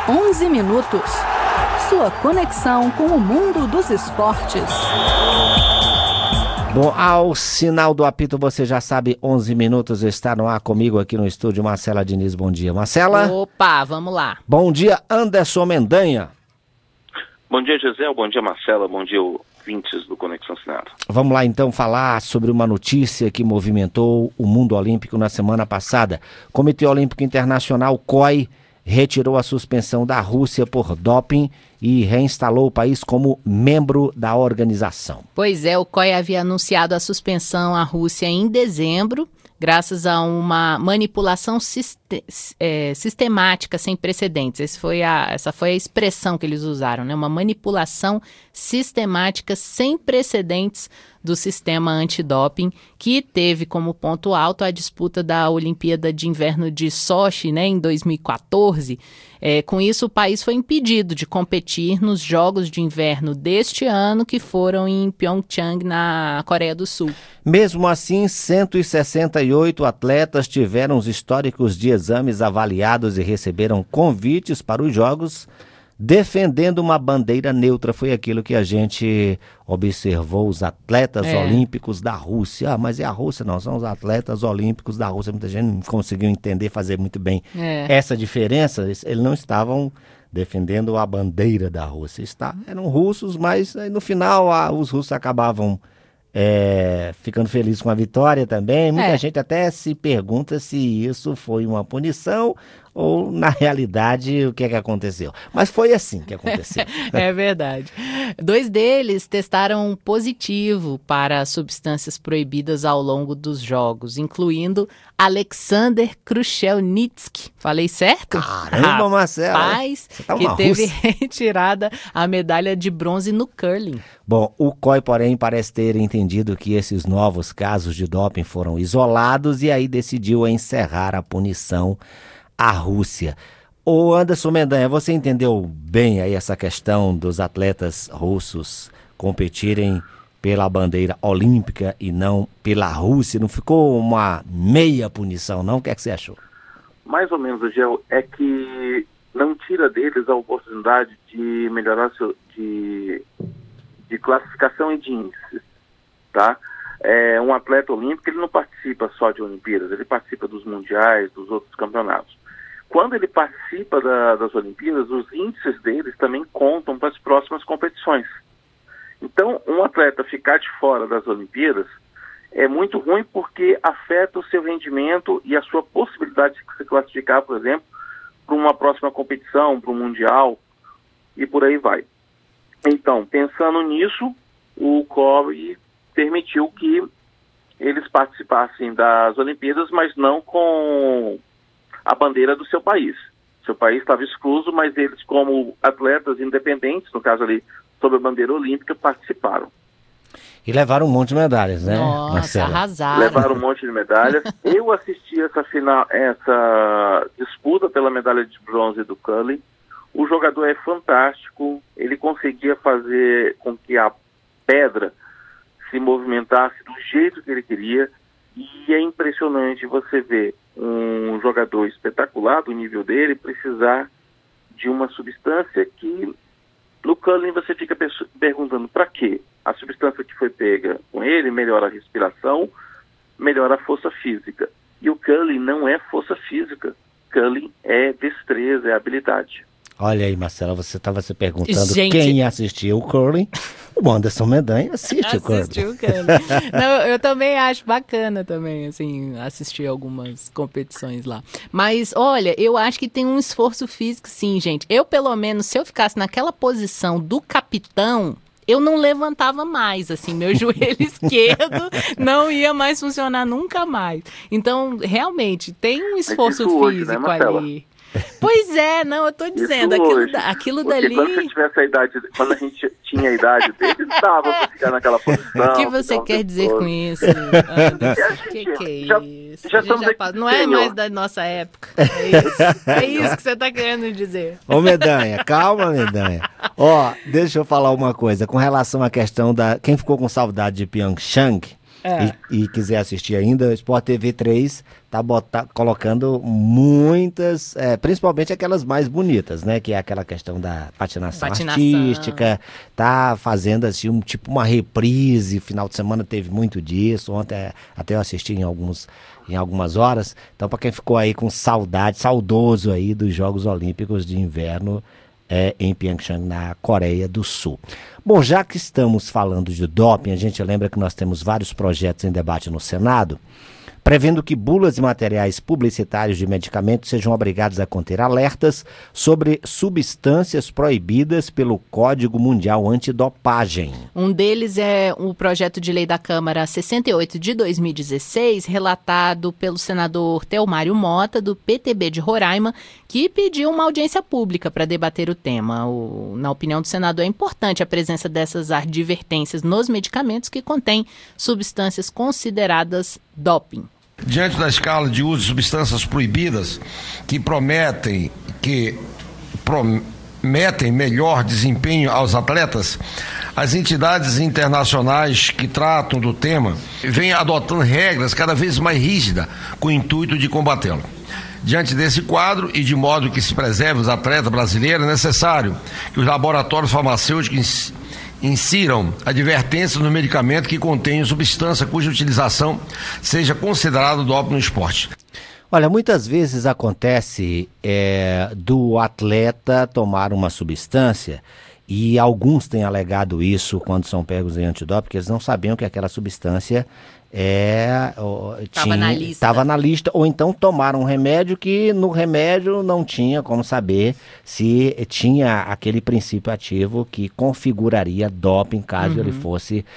11 minutos. Sua conexão com o mundo dos esportes. Bom, ao sinal do apito, você já sabe, 11 minutos, está no ar comigo aqui no estúdio, Marcela Diniz. Bom dia, Marcela. Opa, vamos lá. Bom dia, Anderson Mendanha. Bom dia, Gisele. Bom dia, Marcela. Bom dia, ouvintes do Conexão Senado. Vamos lá, então, falar sobre uma notícia que movimentou o mundo olímpico na semana passada. O Comitê Olímpico Internacional, COI, retirou a suspensão da Rússia por doping e reinstalou o país como membro da organização. Pois é, o COI havia anunciado a suspensão à Rússia em dezembro, graças a uma manipulação sistemática sem precedentes. Essa foi a expressão que eles usaram, né? Uma manipulação sistemática sem precedentes do sistema antidoping, que teve como ponto alto a disputa da Olimpíada de Inverno de Sochi, né, em 2014. Com isso, o país foi impedido de competir nos Jogos de Inverno deste ano, que foram em Pyeongchang, na Coreia do Sul. Mesmo assim, 168 atletas tiveram os históricos de exames avaliados e receberam convites para os Jogos, defendendo uma bandeira neutra. Foi aquilo que a gente observou, os atletas olímpicos da Rússia. Ah, mas é a Rússia? Não, são os atletas olímpicos da Rússia. Muita gente não conseguiu entender, fazer muito bem essa diferença. Eles não estavam defendendo a bandeira da Rússia. Eram russos, mas no final os russos acabavam ficando felizes com a vitória também. Muita gente até se pergunta se isso foi uma punição ou, na realidade, o que é que aconteceu. Mas foi assim que aconteceu. É verdade. 2 deles testaram positivo para substâncias proibidas ao longo dos Jogos, incluindo Alexander Krushelnitsky. Falei certo? Caramba, Marcelo! Rapaz, que teve retirada a medalha de bronze no curling. Bom, o COI, porém, parece ter entendido que esses novos casos de doping foram isolados e aí decidiu encerrar a punição à Rússia. Ô Anderson Mendanha, você entendeu bem aí essa questão dos atletas russos competirem pela bandeira olímpica e não pela Rússia? Não ficou uma meia punição, não? O que é que você achou? Mais ou menos, Gel, é que não tira deles a oportunidade de melhorar de classificação e de índices, tá? Um atleta olímpico, ele não participa só de Olimpíadas, ele participa dos mundiais, dos outros campeonatos. Quando ele participa das Olimpíadas, os índices deles também contam para as próximas competições. Então, um atleta ficar de fora das Olimpíadas é muito ruim porque afeta o seu rendimento e a sua possibilidade de se classificar, por exemplo, para uma próxima competição, para um mundial e por aí vai. Então, pensando nisso, o COI permitiu que eles participassem das Olimpíadas, mas não com a bandeira do seu país. Seu país estava excluso, mas eles, como atletas independentes, no caso ali, sob a bandeira olímpica, participaram. E levaram um monte de medalhas, né, Nossa, Marcelo? arrasaram. Levaram um monte de medalhas. Eu assisti essa disputa pela medalha de bronze do curling. O jogador é fantástico, ele conseguia fazer com que a pedra se movimentasse do jeito que ele queria, e é impressionante você ver um jogador espetacular do nível dele precisar de uma substância que no curling você fica perguntando para quê? A substância que foi pega com ele melhora a respiração, melhora a força física. E o curling não é força física, curling é destreza, é habilidade. Olha aí, Marcela, você estava se perguntando quem assistiu o curling. O Anderson Mendanha assiste o curling. Não, eu também acho bacana também, assim, assistir algumas competições lá. Mas, olha, eu acho que tem um esforço físico, sim, gente. Eu, pelo menos, se eu ficasse naquela posição do capitão, eu não levantava mais, assim, meu joelho esquerdo não ia mais funcionar nunca mais. Então, realmente, tem um esforço físico ali. Pois é, não, eu tô dizendo, aquilo dali... Quando você tivesse a idade, quando a gente tinha a idade dele, dava pra ficar naquela posição. O que você quer dizer com isso, Anderson? Que é isso? Não é mais da nossa época. É isso que você tá querendo dizer. Ô, Mendanha, calma, Mendanha. Ó, deixa eu falar uma coisa, com relação à questão da... Quem ficou com saudade de Pyeongchang, e quiser assistir ainda, o Sport TV 3 tá colocando muitas, principalmente aquelas mais bonitas, né? Que é aquela questão da patinação artística, tá fazendo assim uma reprise, final de semana teve muito disso, ontem até eu assisti em algumas horas, então para quem ficou aí com saudoso aí dos Jogos Olímpicos de Inverno em Pyeongchang, na Coreia do Sul. Bom, já que estamos falando de doping, a gente lembra que nós temos vários projetos em debate no Senado, prevendo que bulas e materiais publicitários de medicamentos sejam obrigados a conter alertas sobre substâncias proibidas pelo Código Mundial Antidopagem. Um deles é o projeto de lei da Câmara 68 de 2016, relatado pelo senador Theomário Mota, do PTB de Roraima, que pediu uma audiência pública para debater o tema. Na opinião do senador, é importante a presença dessas advertências nos medicamentos que contêm substâncias consideradas doping. Diante da escala de uso de substâncias proibidas que prometem melhor desempenho aos atletas, as entidades internacionais que tratam do tema vêm adotando regras cada vez mais rígidas com o intuito de combatê-lo. Diante desse quadro e de modo que se preserve os atletas brasileiros, é necessário que os laboratórios farmacêuticos insiram advertências no medicamento que contém substância cuja utilização seja considerada doping no esporte. Olha, muitas vezes acontece do atleta tomar uma substância, e alguns têm alegado isso quando são pegos em antidoping, porque eles não sabiam que aquela substância estava na lista, ou então tomaram um remédio que no remédio não tinha como saber se tinha aquele princípio ativo que configuraria doping caso ele fosse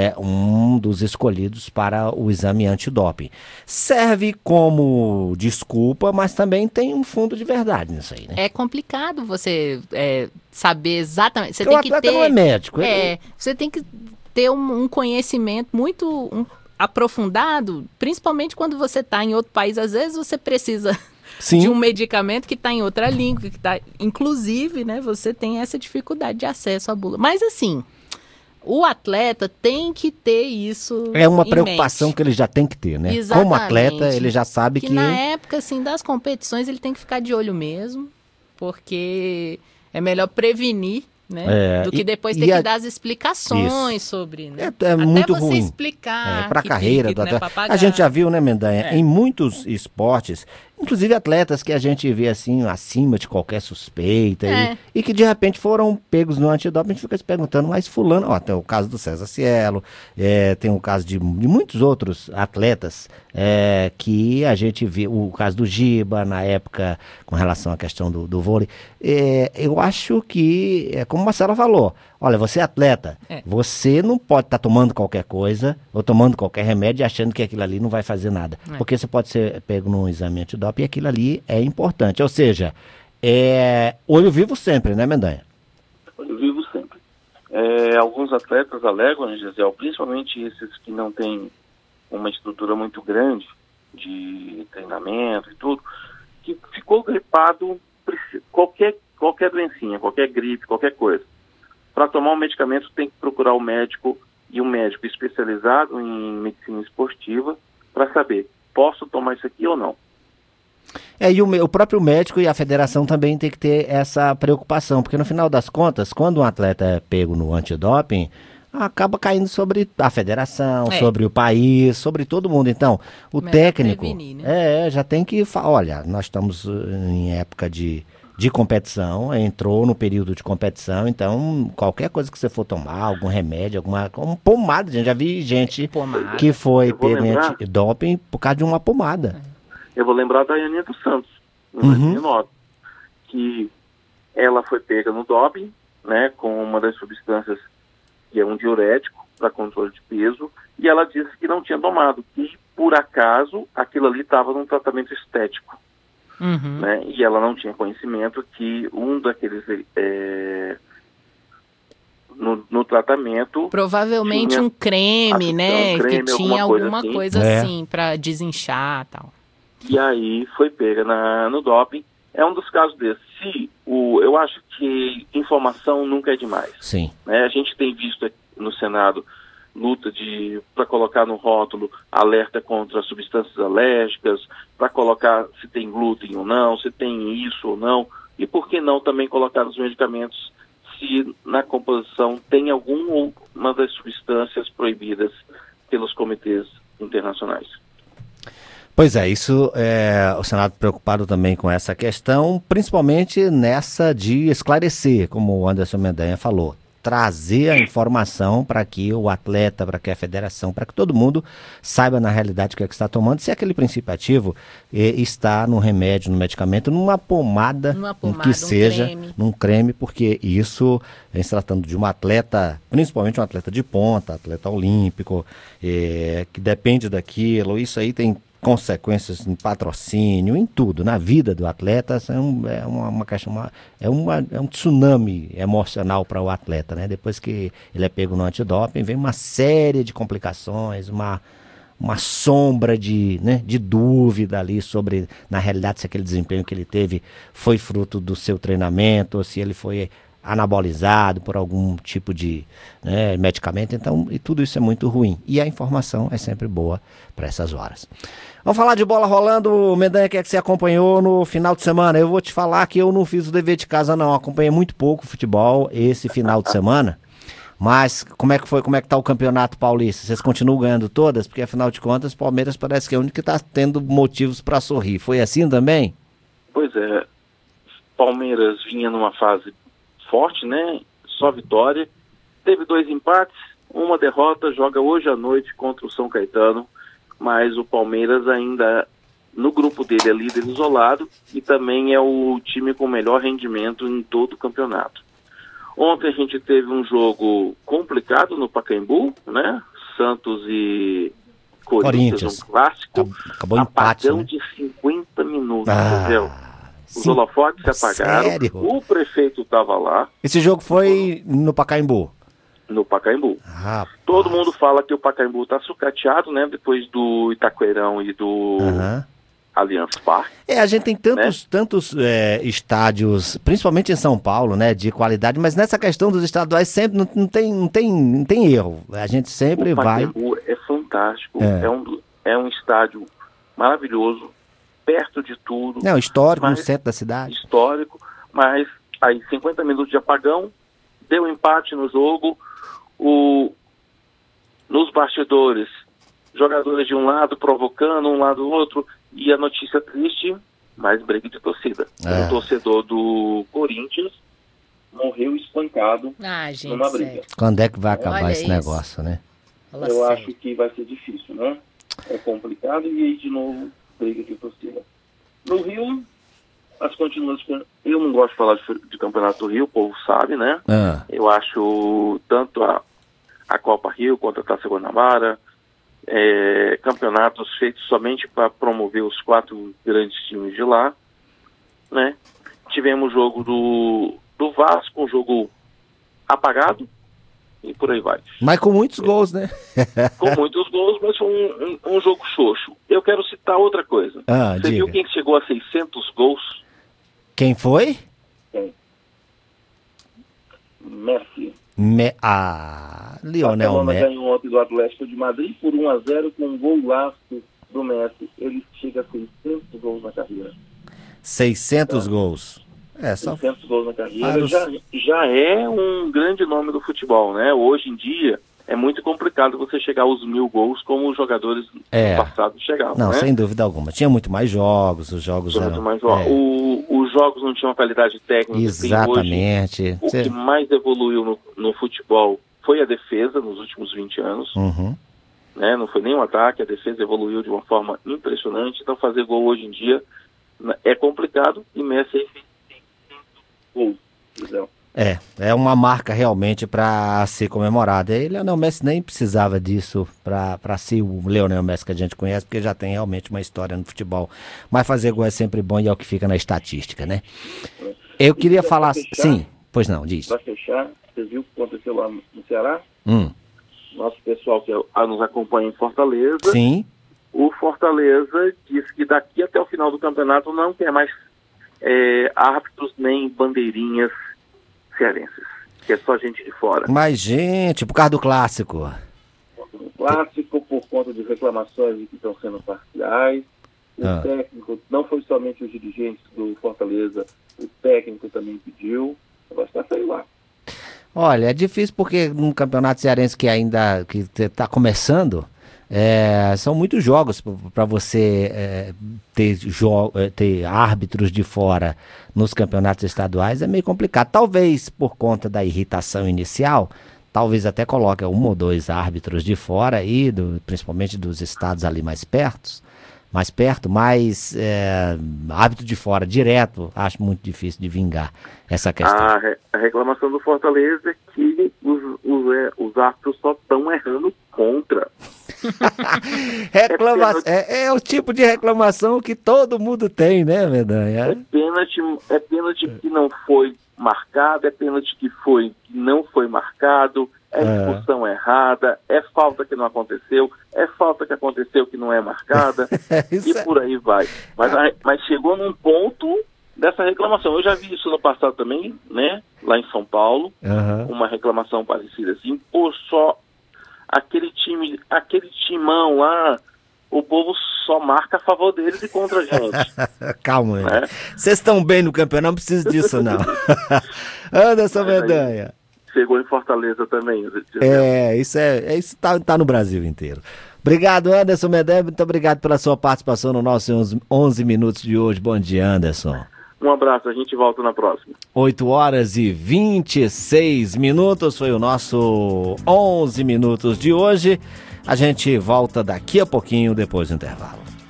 um dos escolhidos para o exame antidoping. Serve como desculpa, mas também tem um fundo de verdade nisso aí, né? É complicado você saber exatamente. Você porque tem o atleta não é médico. Você tem que ter um conhecimento muito aprofundado, principalmente quando você está em outro país. Às vezes você precisa de um medicamento que está em outra língua, inclusive, né, você tem essa dificuldade de acesso à bula. Mas assim, o atleta tem que ter isso é uma preocupação que ele já tem que ter, né? Exatamente. Como atleta, ele já sabe que na época assim, das competições ele tem que ficar de olho mesmo, porque é melhor prevenir, né? Do que depois ter que dar as explicações sobre, né? É muito até você ruim explicar para a carreira do atleta. Né, a gente já viu, né, Mendanha, em muitos esportes, inclusive atletas que a gente vê assim acima de qualquer suspeita e que de repente foram pegos no antidoping. A gente fica se perguntando, mas fulano, tem o caso do César Cielo, tem o caso de muitos outros atletas que a gente viu, o caso do Giba na época com relação à questão do vôlei. Eu acho que, como a Marcela falou, olha, você é atleta, você não pode estar tomando qualquer coisa ou tomando qualquer remédio achando que aquilo ali não vai fazer nada. Porque você pode ser pego num exame antidoping e aquilo ali é importante. Ou seja, olho vivo sempre, né, Mendanha? Olho vivo sempre. Alguns atletas alegam, Gisele, principalmente esses que não têm uma estrutura muito grande de treinamento e tudo, que ficou gripado, qualquer doencinha, qualquer gripe, qualquer coisa. Para tomar um medicamento tem que procurar um médico, e um médico especializado em medicina esportiva, para saber, posso tomar isso aqui ou não. E o próprio médico e a federação também tem que ter essa preocupação, porque no final das contas, quando um atleta é pego no antidoping, acaba caindo sobre a federação, sobre o país, sobre todo mundo. Então, o técnico prevenir, né? Já tem que falar, olha, nós estamos em época de competição, entrou no período de competição, então qualquer coisa que você for tomar, algum remédio, alguma pomada, já vi gente que foi pego em antidoping por causa de uma pomada. Eu vou lembrar da Aninha dos Santos, em 2009, que ela foi pega no doping, né, com uma das substâncias que é um diurético para controle de peso, e ela disse que não tinha tomado, que por acaso aquilo ali estava num tratamento estético. Né? E ela não tinha conhecimento que um daqueles no tratamento provavelmente tinha um creme, né? Um creme, que tinha alguma assim. coisa assim para desinchar e tal. E aí foi pega no doping. É um dos casos desses. Eu acho que informação nunca é demais. Sim. Né? A gente tem visto aqui no Senado luta para colocar no rótulo alerta contra substâncias alérgicas, para colocar se tem glúten ou não, se tem isso ou não, e por que não também colocar nos medicamentos se na composição tem alguma das substâncias proibidas pelos comitês internacionais. Pois é, isso o Senado preocupado também com essa questão, principalmente nessa de esclarecer, como o Anderson Mendanha falou, trazer a informação para que o atleta, para que a federação, para que todo mundo saiba na realidade o que é que está tomando, se aquele princípio ativo está no remédio, no medicamento, numa pomada que seja, num creme, porque isso, em se tratando de um atleta, principalmente um atleta de ponta, atleta olímpico, que depende daquilo, isso aí tem consequências em patrocínio, em tudo, na vida do atleta, é um tsunami emocional para o atleta, né? Depois que ele é pego no antidoping, vem uma série de complicações, uma sombra de dúvida ali sobre, na realidade, se aquele desempenho que ele teve foi fruto do seu treinamento, ou se ele foi anabolizado por algum tipo de medicamento, então, e tudo isso é muito ruim. E a informação é sempre boa para essas horas. Vamos falar de bola rolando. Mendanha, o que é que você acompanhou no final de semana? Eu vou te falar que eu não fiz o dever de casa, não. Acompanhei muito pouco futebol esse final de semana. Mas como é que foi? Como é que tá o Campeonato Paulista? Vocês continuam ganhando todas? Porque, afinal de contas, o Palmeiras parece que é o único que está tendo motivos para sorrir. Foi assim também? Pois é. Palmeiras vinha numa fase forte, né? Só vitória. Teve 2 empates, uma derrota, joga hoje à noite contra o São Caetano, mas o Palmeiras ainda, no grupo dele, é líder isolado e também é o time com melhor rendimento em todo o campeonato. Ontem a gente teve um jogo complicado no Pacaembu, né? Santos e Corinthians, um clássico. Acabou empate, apagão, né? de 50 minutos, entendeu? Os holofotes se apagaram. Sério? O prefeito estava lá. Esse jogo foi no Pacaembu? No Pacaembu. Rapaz. Todo mundo fala que o Pacaembu está sucateado, né? Depois do Itaquerão e do Allianz Parque. A gente tem tantos estádios, principalmente em São Paulo, né? De qualidade, mas nessa questão dos estaduais sempre não tem erro. A gente sempre vai... O Pacaembu é fantástico. É um estádio maravilhoso, perto de tudo. Não, histórico, no centro da cidade. Histórico, mas aí 50 minutos de apagão, deu empate no jogo, nos bastidores, jogadores de um lado provocando, um lado do outro, e a notícia triste, mais briga de torcida. O torcedor do Corinthians morreu espancado numa briga. Sério. Quando é que vai acabar Olha esse isso. negócio, né? Eu acho que vai ser difícil, né? É complicado e aí de novo briga de torcida. No Rio, as continuas... Eu não gosto de falar de Campeonato do Rio, o povo sabe, né? Eu acho tanto a Copa Rio quanto a Taça Guanabara, campeonatos feitos somente para promover os 4 grandes times de lá, né? Tivemos o jogo do Vasco, um jogo apagado, e por aí vai. Mas com muitos gols, né? Com muitos gols, mas foi um jogo xoxo. Eu quero citar outra coisa. Você viu quem chegou a 600 gols? Quem foi? Messi. Lionel Messi. Ganhou ontem do Atlético de Madrid por 1-0 com um golaço do Messi. Ele chega a 600 gols na carreira. 600 gols. 600 gols na carreira. Já é um grande nome do futebol, né? Hoje em dia é muito complicado você chegar aos 1000 gols como os jogadores do passado chegavam. Não, né? sem dúvida alguma. Tinha muito mais jogos, os jogos eram... Muito mais jogos. Os jogos não tinham qualidade técnica. Exatamente. Hoje, o que mais evoluiu no futebol foi a defesa nos últimos 20 anos. Né? Não foi nem um ataque, a defesa evoluiu de uma forma impressionante. Então fazer gol hoje em dia é complicado e Messi fez 600 gols. Entendeu? É uma marca realmente para ser comemorada. E Lionel Messi nem precisava disso para ser o Lionel Messi que a gente conhece, porque já tem realmente uma história no futebol. Mas fazer gol é sempre bom e é o que fica na estatística, né? Eu queria falar... Sim, pois não, diz. Para fechar, você viu o que aconteceu lá no Ceará? Nosso pessoal que nos acompanha em Fortaleza. Sim. O Fortaleza disse que daqui até o final do campeonato não quer mais árbitros nem bandeirinhas cearenses, que é só gente de fora. Mas, gente, por causa do clássico. Clássico por conta de reclamações que estão sendo parciais. O técnico, não foi somente os dirigentes do Fortaleza, o técnico também pediu. Agora está saindo lá. Olha, é difícil porque no Campeonato Cearense que ainda está começando, são muitos jogos para você ter árbitros de fora nos campeonatos estaduais, é meio complicado. Talvez por conta da irritação inicial, talvez até coloque 1 ou 2 árbitros de fora, aí, principalmente dos estados ali mais perto, mas árbitro de fora direto, acho muito difícil de vingar essa questão. A reclamação do Fortaleza é que os árbitros só estão errando contra. É o tipo de reclamação que todo mundo tem, né, Mendanha? É pênalti que não foi marcado, é pênalti que não foi marcado, é expulsão errada, é falta que não aconteceu, é falta que aconteceu que não é marcada, por aí vai. Mas chegou num ponto dessa reclamação. Eu já vi isso no passado também, né? Lá em São Paulo, uma reclamação parecida assim, só aquele timão lá, o povo só marca a favor deles e contra a gente. Calma, né? Vocês estão bem no campeonato, não precisa disso não. Anderson Mendanha. Chegou em Fortaleza também. Isso tá no Brasil inteiro. Obrigado, Anderson Mendanha, muito obrigado pela sua participação no nosso 11 Minutos de hoje. Bom dia, Anderson. Um abraço, a gente volta na próxima. 8h26 foi o nosso 11 Minutos de hoje. A gente volta daqui a pouquinho, depois do intervalo.